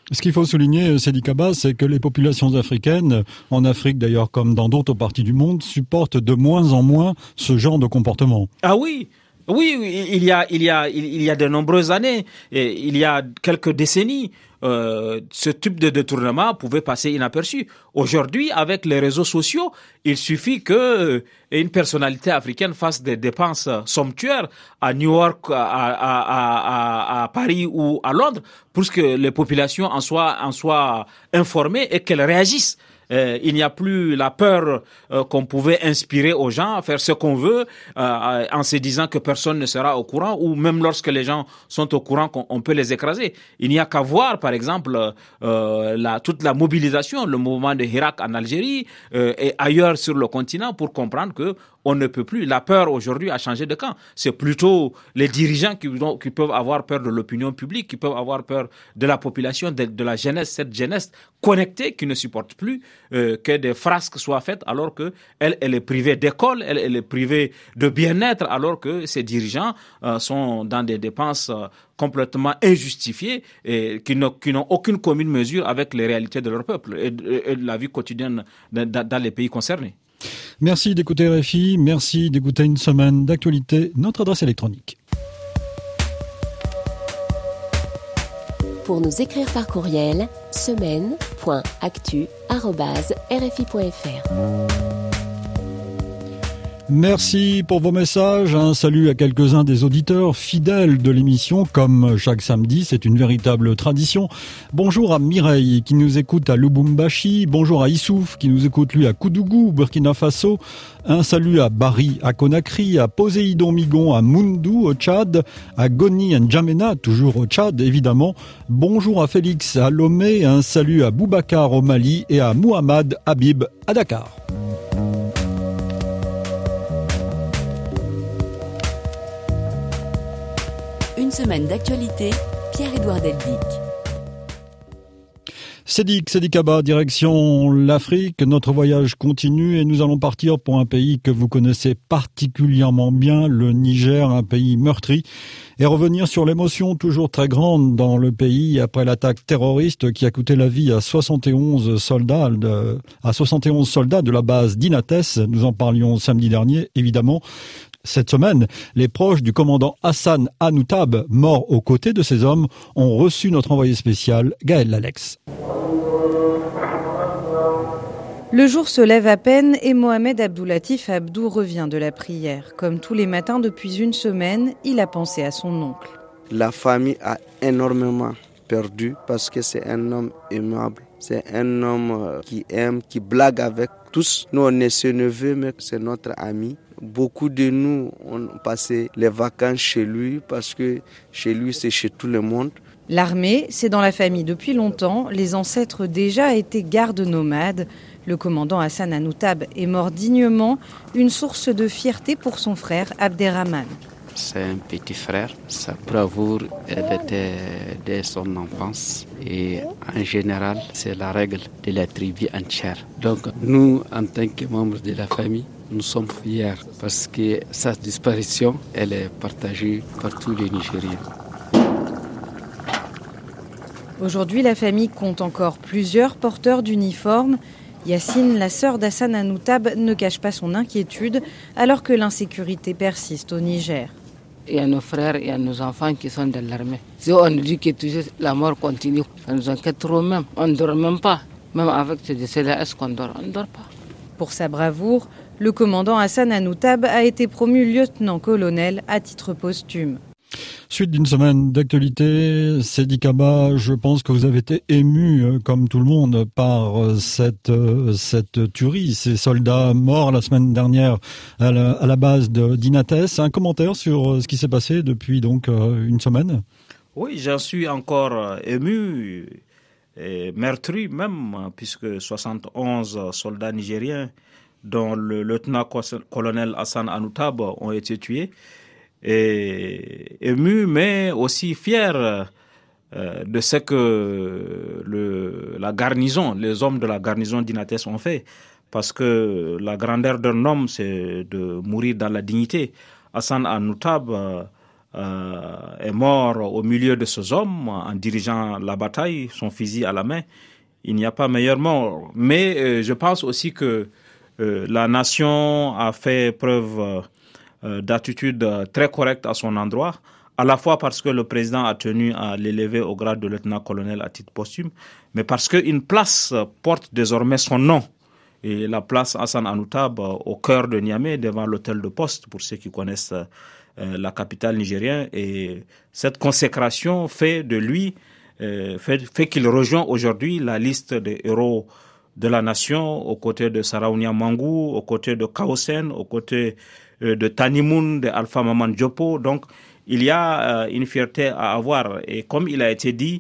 Ce qu'il faut souligner, Sedi Kaba, c'est que les populations africaines, en Afrique d'ailleurs comme dans d'autres parties du monde, supportent de moins en moins ce genre de comportement. Ah oui, oui, il y a, il y a, il y a de nombreuses années, et il y a quelques décennies, euh, ce type de détournement pouvait passer inaperçu. Aujourd'hui, avec les réseaux sociaux, il suffit que une personnalité africaine fasse des dépenses somptuaires à New York, à, à, à, à Paris ou à Londres, pour que les populations en soient, en soient informées et qu'elles réagissent. Euh, il n'y a plus la peur euh, qu'on pouvait inspirer aux gens à faire ce qu'on veut euh, en se disant que personne ne sera au courant, ou même lorsque les gens sont au courant qu'on on peut les écraser. Il n'y a qu'à voir par exemple euh, la, toute la mobilisation, le mouvement de Hirak en Algérie euh, et ailleurs sur le continent pour comprendre que on ne peut plus. La peur aujourd'hui a changé de camp. C'est plutôt les dirigeants qui, qui peuvent avoir peur de l'opinion publique, qui peuvent avoir peur de la population, de, de la jeunesse, cette jeunesse connectée qui ne supporte plus euh, que des frasques soient faites alors que elle, elle est privée d'école, elle, elle est privée de bien-être alors que ces dirigeants euh, sont dans des dépenses euh, complètement injustifiées et qui n'ont, qui n'ont aucune commune mesure avec les réalités de leur peuple et de, et de la vie quotidienne dans, dans les pays concernés. Merci d'écouter R F I, merci d'écouter une semaine d'actualité, notre adresse électronique. Pour nous écrire par courriel, semaine point actu arobase r f i point f r. Merci pour vos messages. Un salut à quelques-uns des auditeurs fidèles de l'émission. Comme chaque samedi, c'est une véritable tradition. Bonjour à Mireille qui nous écoute à Lubumbashi. Bonjour à Issouf qui nous écoute lui à Koudougou, Burkina Faso. Un salut à Bari, à Conakry, à Poséidon Migon, à Moundou au Tchad, à Goni N'Djamena, toujours au Tchad évidemment. Bonjour à Félix à Lomé. Un salut à Boubacar au Mali et à Mouhamad Habib à Dakar. Une semaine d'actualité, Pierre-Édouard Deldic. Sédic, Sedi Kaba, direction l'Afrique. Notre voyage continue et nous allons partir pour un pays que vous connaissez particulièrement bien, le Niger, un pays meurtri. Et revenir sur l'émotion toujours très grande dans le pays après l'attaque terroriste qui a coûté la vie à soixante et onze soldats de, à soixante et onze soldats de la base d'Inates. Nous en parlions samedi dernier, évidemment. Cette semaine, les proches du commandant Hassan Anoutab, mort aux côtés de ces hommes, ont reçu notre envoyé spécial, Gaël Lalex. Le jour se lève à peine et Mohamed Abdoulatif Abdou revient de la prière. Comme tous les matins depuis une semaine, il a pensé à son oncle. La famille a énormément perdu parce que c'est un homme aimable. C'est un homme qui aime, qui blague avec tous. Nous, on est ses neveux, mais c'est notre ami. Beaucoup de nous ont passé les vacances chez lui parce que chez lui, c'est chez tout le monde. L'armée, c'est dans la famille depuis longtemps. Les ancêtres déjà étaient gardes nomades. Le commandant Hassan Anoutab est mort dignement, une source de fierté pour son frère Abderrahman. C'est un petit frère. Sa bravoure, elle était dès son enfance. Et en général, c'est la règle de la tribu entière. Donc nous, en tant que membres de la famille, nous sommes fiers parce que sa disparition, elle est partagée par tous les Nigériens. Aujourd'hui, la famille compte encore plusieurs porteurs d'uniformes. Yacine, la sœur d'Hassan Anoutab, ne cache pas son inquiétude alors que l'insécurité persiste au Niger. Il y a nos frères, il y a nos enfants qui sont dans l'armée. Si on nous dit que toujours la mort continue, ça nous inquiète trop même. On ne dort même pas. Même avec ces décès-là, est-ce qu'on dort? On ne dort pas. Pour sa bravoure, le commandant Hassan Anoutab a été promu lieutenant-colonel à titre posthume. Suite d'une semaine d'actualité, Sedi Kaba, je pense que vous avez été ému, comme tout le monde, par cette, cette tuerie, ces soldats morts la semaine dernière à la, à la base de, d'Inates. Un commentaire sur ce qui s'est passé depuis donc une semaine? Oui, j'en suis encore ému, et meurtri même, puisque soixante et onze soldats nigériens, dont le lieutenant-colonel Hassan Anoutab, ont été tués. Et ému, mais aussi fier euh, de ce que le, la garnison, les hommes de la garnison d'Inates ont fait. Parce que la grandeur d'un homme, c'est de mourir dans la dignité. Hassan Anoutab euh, euh, est mort au milieu de ces hommes en dirigeant la bataille, son fusil à la main. Il n'y a pas meilleur mort. Mais euh, je pense aussi que euh, la nation a fait preuve euh, d'attitude très correcte à son endroit, à la fois parce que le président a tenu à l'élever au grade de lieutenant-colonel à titre posthume, mais parce qu'une place porte désormais son nom. Et la place Hassan Anoutab au cœur de Niamey, devant l'hôtel de poste, pour ceux qui connaissent euh, la capitale nigérienne. Et cette consécration fait de lui, euh, fait, fait qu'il rejoint aujourd'hui la liste des héros de la nation, aux côtés de Saraounia Mangou, aux côtés de Kaosen, aux côtés euh, de Tanimoun, de Alpha Maman Diopo. Donc, il y a euh, une fierté à avoir. Et comme il a été dit,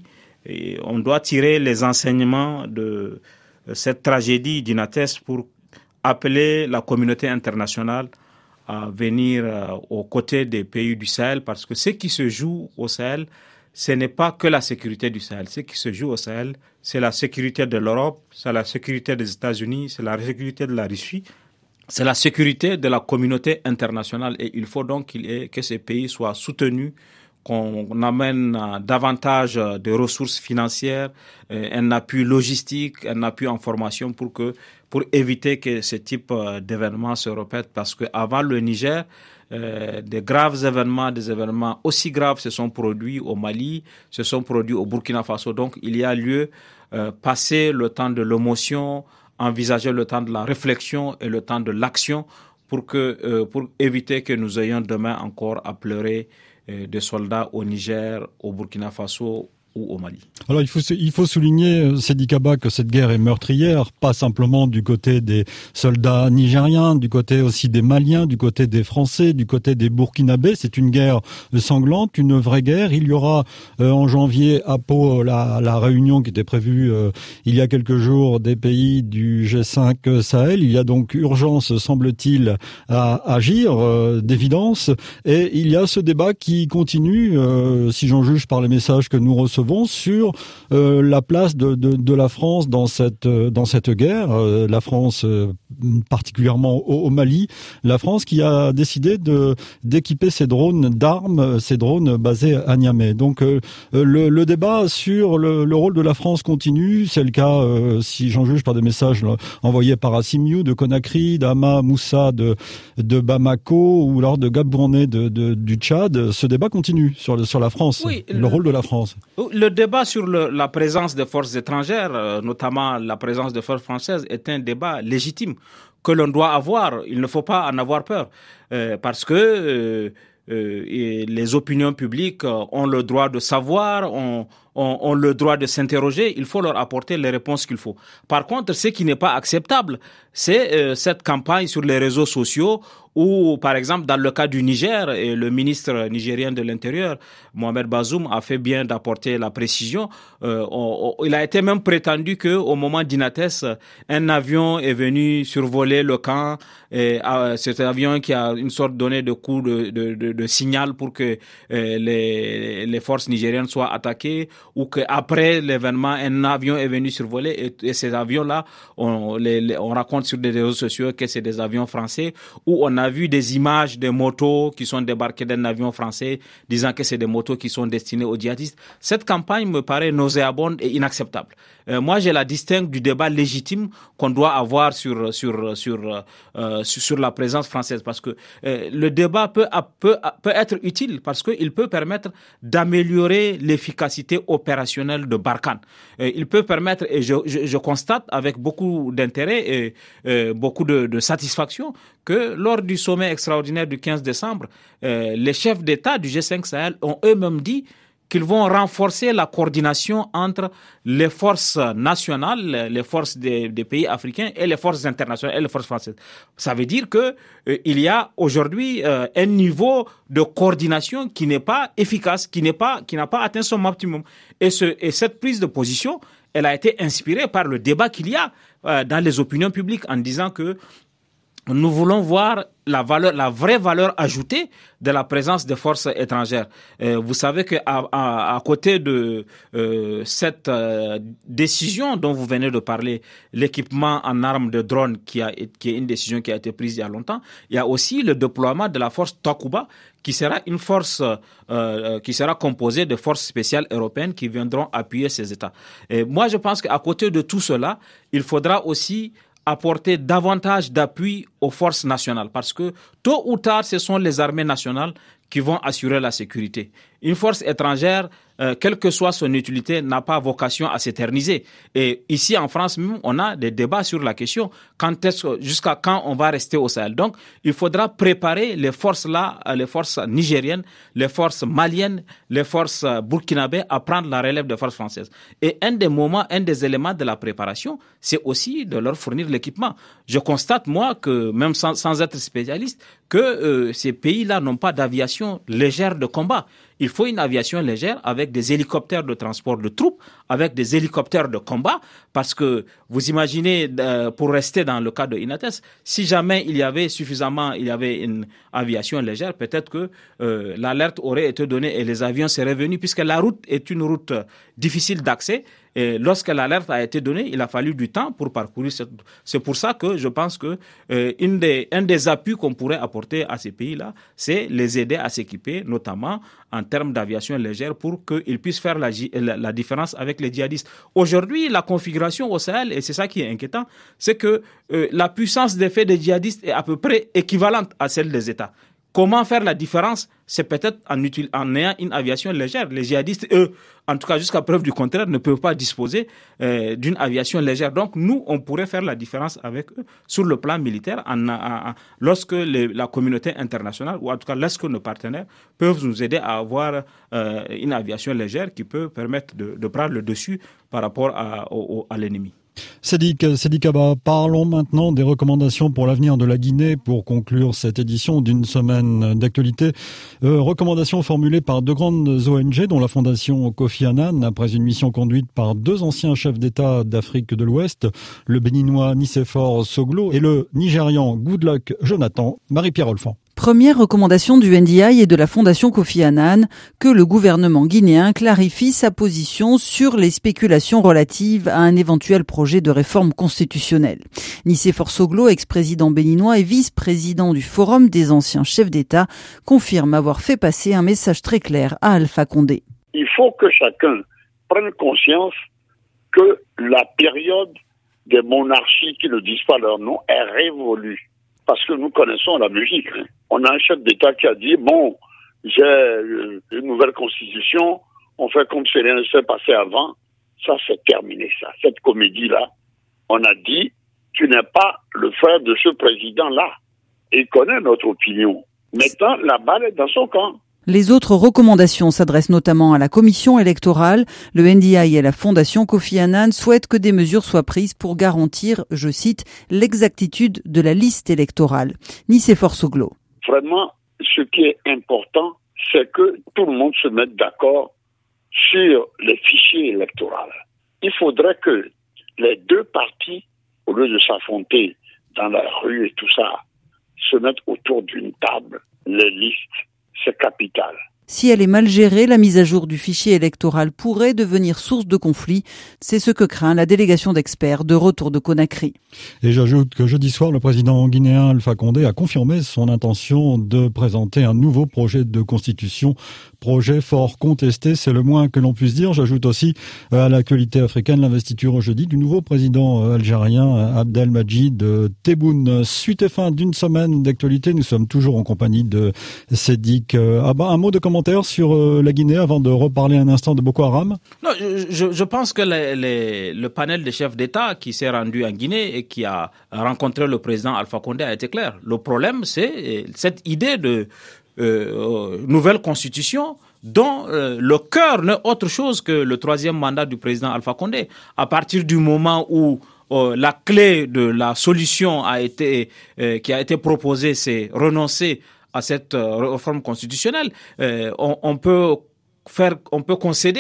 on doit tirer les enseignements de cette tragédie d'Inates pour appeler la communauté internationale à venir euh, aux côtés des pays du Sahel, parce que ce qui se joue au Sahel, ce n'est pas que la sécurité du Sahel. Ce qui se joue au Sahel, c'est la sécurité de l'Europe, c'est la sécurité des États-Unis, c'est la sécurité de la Russie, c'est la sécurité de la communauté internationale. Et il faut donc qu'il y ait, que ces pays soient soutenus, qu'on amène davantage de ressources financières, un appui logistique, un appui en formation pour que, pour éviter que ce type d'événements se répètent. Parce que avant le Niger, euh, des graves événements, des événements aussi graves se sont produits au Mali, se sont produits au Burkina Faso. Donc, il y a lieu euh, passer le temps de l'émotion, envisager le temps de la réflexion et le temps de l'action pour que, euh, pour éviter que nous ayons demain encore à pleurer de soldats au Niger, au Burkina Faso ou au Mali. Alors il faut il faut souligner, Seydi Kaba, que cette guerre est meurtrière, pas simplement du côté des soldats nigériens, du côté aussi des Maliens, du côté des Français, du côté des Burkinabés. C'est une guerre sanglante, une vraie guerre. Il y aura euh, en janvier à Pau la, la réunion qui était prévue euh, il y a quelques jours des pays du G cinq Sahel. Il y a donc urgence, semble-t-il, à agir, euh, d'évidence. Et il y a ce débat qui continue, euh, si j'en juge par les messages que nous recevons, sur euh, la place de, de, de la France dans cette dans cette guerre, euh, la France euh, particulièrement au, au Mali, la France qui a décidé de d'équiper ses drones d'armes, ces drones basés à Niamey. Donc euh, le, le débat sur le, le rôle de la France continue. C'est le cas, euh, si j'en juge par des messages là, envoyés par Assimiou de Conakry, d'Ama Moussa de de Bamako ou lors de Gaborone de, de du Tchad. Ce débat continue sur le, sur la France, oui, le, le rôle de la France. Le débat sur le, la présence des forces étrangères, euh, notamment la présence des forces françaises, est un débat légitime que l'on doit avoir. Il ne faut pas en avoir peur, euh, parce que euh, euh, et les opinions publiques ont le droit de savoir, ont, ont, ont le droit de s'interroger. Il faut leur apporter les réponses qu'il faut. Par contre, ce qui n'est pas acceptable, c'est euh, cette campagne sur les réseaux sociaux où, par exemple, dans le cas du Niger, et le ministre nigérien de l'Intérieur, Mohamed Bazoum, a fait bien d'apporter la précision. Euh, on, on, il a été même prétendu que, au moment d'Inates, un avion est venu survoler le camp. Et, euh, cet avion qui a une sorte donné de coup de, de, de, de signal pour que euh, les, les forces nigériennes soient attaquées, ou qu'après l'événement, un avion est venu survoler. Et, et ces avions-là, on, les, les, on raconte sur des réseaux sociaux que c'est des avions français, où on a vu des images de motos qui sont débarquées d'un avion français disant que c'est des motos qui sont destinées aux djihadistes. Cette campagne me paraît nauséabonde et inacceptable. Euh, moi, je la distingue du débat légitime qu'on doit avoir sur sur sur euh, sur, sur la présence française, parce que euh, le débat peut peut peut être utile parce que il peut permettre d'améliorer l'efficacité opérationnelle de Barkhane. Euh, il peut permettre, et je je, je constate avec beaucoup d'intérêt et euh, beaucoup de, de satisfaction, que lors du sommet extraordinaire du quinze décembre, euh, les chefs d'État du G cinq Sahel ont eux-mêmes dit qu'ils vont renforcer la coordination entre les forces nationales, les forces des, des pays africains et les forces internationales et les forces françaises. Ça veut dire que euh, il y a aujourd'hui euh, un niveau de coordination qui n'est pas efficace, qui n'est pas, qui n'a pas atteint son optimum. Et, ce, et cette prise de position, elle a été inspirée par le débat qu'il y a euh, dans les opinions publiques en disant que nous voulons voir la valeur, la vraie valeur ajoutée de la présence des forces étrangères. Euh, vous savez que à, à, à côté de euh, cette euh, décision dont vous venez de parler, l'équipement en armes de drones, qui a qui est une décision qui a été prise il y a longtemps, il y a aussi le déploiement de la force Takuba, qui sera une force euh, qui sera composée de forces spéciales européennes qui viendront appuyer ces États. Et moi, je pense qu'à côté de tout cela, il faudra aussi apporter davantage d'appui aux forces nationales, parce que tôt ou tard, ce sont les armées nationales qui vont assurer la sécurité. Une force étrangère, euh, quelle que soit son utilité, n'a pas vocation à s'éterniser. Et ici, en France même, on a des débats sur la question. Quand est-ce, jusqu'à quand on va rester au Sahel? Donc, il faudra préparer les forces là, les forces nigériennes, les forces maliennes, les forces burkinabées à prendre la relève des forces françaises. Et un des moments, un des éléments de la préparation, c'est aussi de leur fournir l'équipement. Je constate, moi, que même sans, sans être spécialiste, que euh, ces pays-là n'ont pas d'aviation légère de combat. Il faut une aviation légère avec des hélicoptères de transport de troupes, avec des hélicoptères de combat, parce que vous imaginez, euh, pour rester dans le cas de Inates, si jamais il y avait suffisamment, il y avait une aviation légère, peut-être que euh, l'alerte aurait été donnée et les avions seraient venus, puisque la route est une route difficile d'accès. Et lorsque l'alerte a été donnée, il a fallu du temps pour parcourir cette... C'est pour ça que je pense que euh, une des, un des appuis qu'on pourrait apporter à ces pays-là, c'est les aider à s'équiper, notamment en termes d'aviation légère, pour qu'ils puissent faire la, la, la différence avec les djihadistes. Aujourd'hui, la configuration au Sahel, et c'est ça qui est inquiétant, c'est que euh, la puissance d'effet des djihadistes est à peu près équivalente à celle des États. Comment faire la différence? C'est peut-être en, util, en ayant une aviation légère. Les djihadistes, eux, en tout cas jusqu'à preuve du contraire, ne peuvent pas disposer euh, d'une aviation légère. Donc nous, on pourrait faire la différence avec eux sur le plan militaire en, en, en, lorsque les, la communauté internationale, ou en tout cas lorsque nos partenaires, peuvent nous aider à avoir euh, une aviation légère qui peut permettre de, de prendre le dessus par rapport à, au, à l'ennemi. Sédic, Sédic Abba, parlons maintenant des recommandations pour l'avenir de la Guinée pour conclure cette édition d'une semaine d'actualité. Euh, recommandations formulées par deux grandes O N G, dont la Fondation Kofi Annan, après une mission conduite par deux anciens chefs d'État d'Afrique de l'Ouest, le béninois Nicéphore Soglo et le Nigérian Goodluck Jonathan. Marie-Pierre Olfan. Première recommandation du N D I et de la Fondation Kofi Annan, que le gouvernement guinéen clarifie sa position sur les spéculations relatives à un éventuel projet de réforme constitutionnelle. Nicéphore Soglo, ex-président béninois et vice-président du Forum des anciens chefs d'État, confirme avoir fait passer un message très clair à Alpha Condé. Il faut que chacun prenne conscience que la période des monarchies qui ne disent pas leur nom est révolue. Parce que nous connaissons la musique. Hein. On a un chef d'État qui a dit, bon, j'ai une nouvelle constitution, on fait comme si rien ne s'est passé avant. Ça, c'est terminé, ça. Cette comédie-là, on a dit, tu n'es pas le frère de ce président-là. Il connaît notre opinion. Maintenant, la balle est dans son camp. Les autres recommandations s'adressent notamment à la commission électorale. Le N D I et la Fondation Kofi Annan souhaitent que des mesures soient prises pour garantir, je cite, l'exactitude de la liste électorale. Nicéphore Soglo. Vraiment, ce qui est important, c'est que tout le monde se mette d'accord sur les fichiers électoraux. Il faudrait que les deux partis, au lieu de s'affronter dans la rue et tout ça, se mettent autour d'une table, les listes. C'est capital. Si elle est mal gérée, la mise à jour du fichier électoral pourrait devenir source de conflit. C'est ce que craint la délégation d'experts de retour de Conakry. Et j'ajoute que jeudi soir, le président guinéen Alpha Condé a confirmé son intention de présenter un nouveau projet de constitution. Projet fort contesté, c'est le moins que l'on puisse dire. J'ajoute aussi à l'actualité africaine l'investiture jeudi du nouveau président algérien Abdelmadjid Tebboune. Suite et fin d'une semaine d'actualité, nous sommes toujours en compagnie de Sédic Abba. Un mot de commentaire sur la Guinée avant de reparler un instant de Boko Haram? Non, je, je pense que les, les, le panel des chefs d'État qui s'est rendu en Guinée et qui a rencontré le président Alpha Condé a été clair. Le problème, c'est cette idée de Euh, nouvelle constitution dont euh, le cœur n'est autre chose que le troisième mandat du président Alpha Condé. À partir du moment où euh, la clé de la solution a été euh, qui a été proposée, c'est renoncer à cette euh, réforme constitutionnelle, euh, on, on peut faire, on peut concéder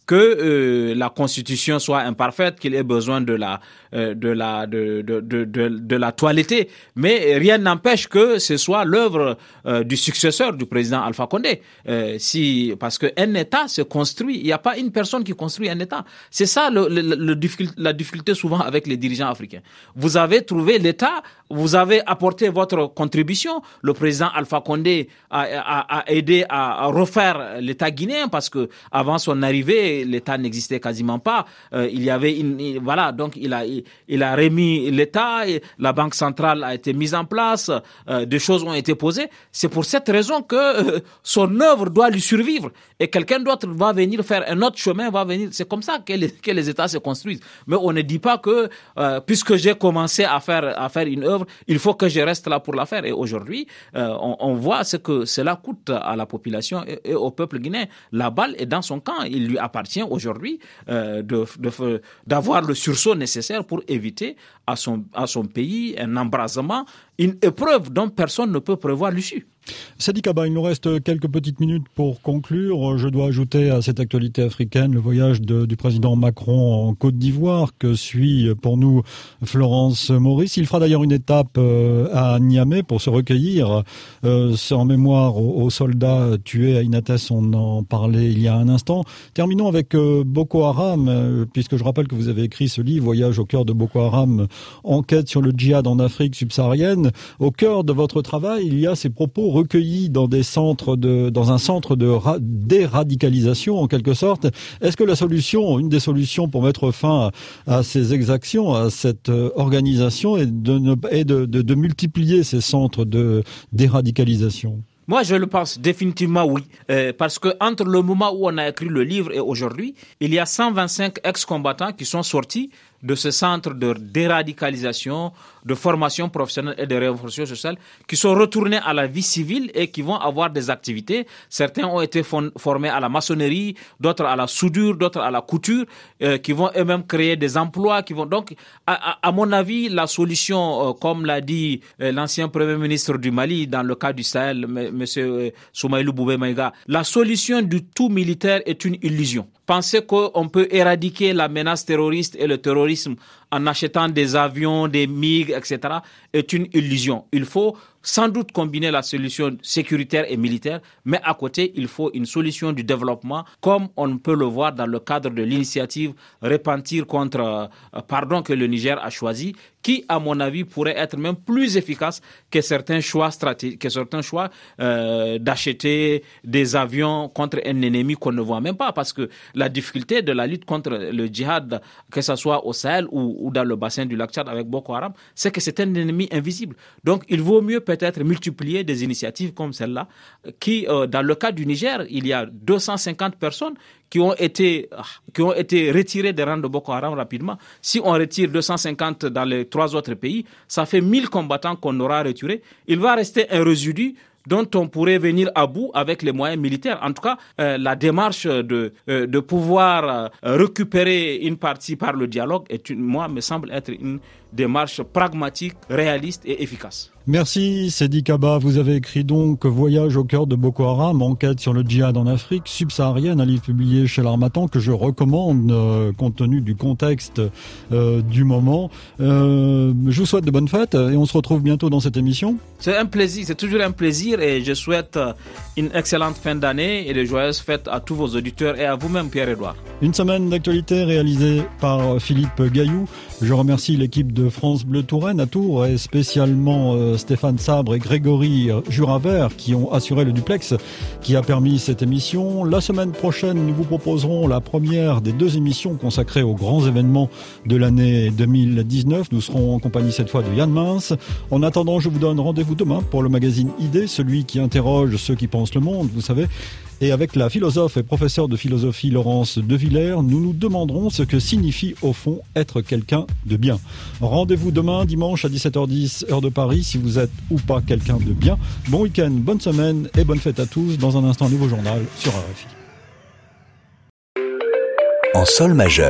que euh, la Constitution soit imparfaite, qu'il ait besoin de la euh, de la de de de de, de la toiletter, mais rien n'empêche que ce soit l'œuvre euh, du successeur du président Alpha Condé. Euh, si parce que un État se construit, il n'y a pas une personne qui construit un État. C'est ça le, le, le, le la difficulté souvent avec les dirigeants africains. Vous avez trouvé l'État, vous avez apporté votre contribution. Le président Alpha Condé a, a, a aidé à, à refaire l'État guinéen parce que avant son arrivée, l'État n'existait quasiment pas. Euh, il y avait une, une, voilà, donc il a il, il a remis l'État, et la banque centrale a été mise en place, euh, des choses ont été posées. C'est pour cette raison que euh, son œuvre doit lui survivre et quelqu'un d'autre va venir faire un autre chemin, va venir. C'est comme ça que les, que les États se construisent. Mais on ne dit pas que euh, puisque j'ai commencé à faire à faire une œuvre, il faut que je reste là pour la faire. Et aujourd'hui, euh, on, on voit ce que cela coûte à la population et, et au peuple guinéen. La balle est dans son camp. Il lui appartient aujourd'hui euh, de, de, d'avoir le sursaut nécessaire pour éviter à son, à son pays un embrasement, une épreuve dont personne ne peut prévoir l'issue. Sadi Kaba, il nous reste quelques petites minutes pour conclure. Je dois ajouter à cette actualité africaine le voyage de, du président Macron en Côte d'Ivoire que suit pour nous Florence Maurice. Il fera d'ailleurs une étape à Niamey pour se recueillir. Euh, c'est en mémoire aux, aux soldats tués à Inates, on en parlait il y a un instant. Terminons avec euh, Boko Haram, euh, puisque je rappelle que vous avez écrit ce livre, Voyage au cœur de Boko Haram, enquête sur le djihad en Afrique subsaharienne. Au cœur de votre travail, il y a ces propos recueillis dans des centres de, dans un centre de ra- déradicalisation en quelque sorte. Est-ce que la solution, une des solutions pour mettre fin à, à ces exactions, à cette euh, organisation, est de, ne, est de, de, de multiplier ces centres de déradicalisation? Moi, je le pense définitivement oui, euh, parce que entre le moment où on a écrit le livre et aujourd'hui, il y a cent vingt-cinq ex-combattants qui sont sortis de ce centre de déradicalisation, de formation professionnelle et de réinsertion sociale, qui sont retournés à la vie civile et qui vont avoir des activités. Certains ont été fon- formés à la maçonnerie, d'autres à la soudure, d'autres à la couture, euh, qui vont eux-mêmes créer des emplois. Qui vont donc, à, à, à mon avis, la solution, euh, comme l'a dit euh, l'ancien premier ministre du Mali dans le cas du Sahel, M. Monsieur Soumaïlou Boubé Maïga, la solution du tout militaire est une illusion. Penser qu'on peut éradiquer la menace terroriste et le terrorisme en achetant des avions, des MiG, et cetera est une illusion. Il faut sans doute combiner la solution sécuritaire et militaire, mais à côté, il faut une solution du développement, comme on peut le voir dans le cadre de l'initiative Repentir contre euh, pardon que le Niger a choisi, qui, à mon avis, pourrait être même plus efficace que certains choix stratégiques, que certains choix euh, d'acheter des avions contre un ennemi qu'on ne voit même pas, parce que la difficulté de la lutte contre le djihad, que ce soit au Sahel ou, ou dans le bassin du lac Tchad avec Boko Haram, c'est que c'est un ennemi invisible. Donc, il vaut mieux peut-être multiplier des initiatives comme celle-là, qui, euh, dans le cas du Niger, il y a deux cent cinquante personnes qui ont été qui ont été retirées des rangs de Boko Haram rapidement. Si on retire deux cent cinquante dans les trois autres pays, ça fait mille combattants qu'on aura retirés. Il va rester un résidu dont on pourrait venir à bout avec les moyens militaires. En tout cas, euh, la démarche de euh, de pouvoir euh, récupérer une partie par le dialogue est une, moi, me semble être une démarche pragmatique, réaliste et efficace. Merci Sadi Kaba. Vous avez écrit donc Voyage au cœur de Boko Haram, enquête sur le djihad en Afrique subsaharienne, un livre publié chez l'Harmattan que je recommande euh, compte tenu du contexte euh, du moment. Euh, je vous souhaite de bonnes fêtes et on se retrouve bientôt dans cette émission. C'est un plaisir, c'est toujours un plaisir et je souhaite une excellente fin d'année et de joyeuses fêtes à tous vos auditeurs et à vous-même Pierre-Edouard. Une semaine d'actualité réalisée par Philippe Gaillou. Je remercie l'équipe de France Bleu Touraine à Tours et spécialement euh, Stéphane Sabre et Grégory Juravert qui ont assuré le duplex qui a permis cette émission. La semaine prochaine, nous vous proposerons la première des deux émissions consacrées aux grands événements de l'année deux mille dix-neuf. Nous serons en compagnie cette fois de Yann Mince. En attendant, je vous donne rendez-vous demain pour le magazine Idées, celui qui interroge ceux qui pensent le monde, vous savez. Et avec la philosophe et professeure de philosophie Laurence Devillers, nous nous demanderons ce que signifie au fond être quelqu'un de bien. Rendez-vous demain, dimanche à dix-sept heures dix, heure de Paris, si vous êtes ou pas quelqu'un de bien. Bon week-end, bonne semaine et bonne fête à tous. Dans un instant, nouveau journal sur R F I. En sol majeur.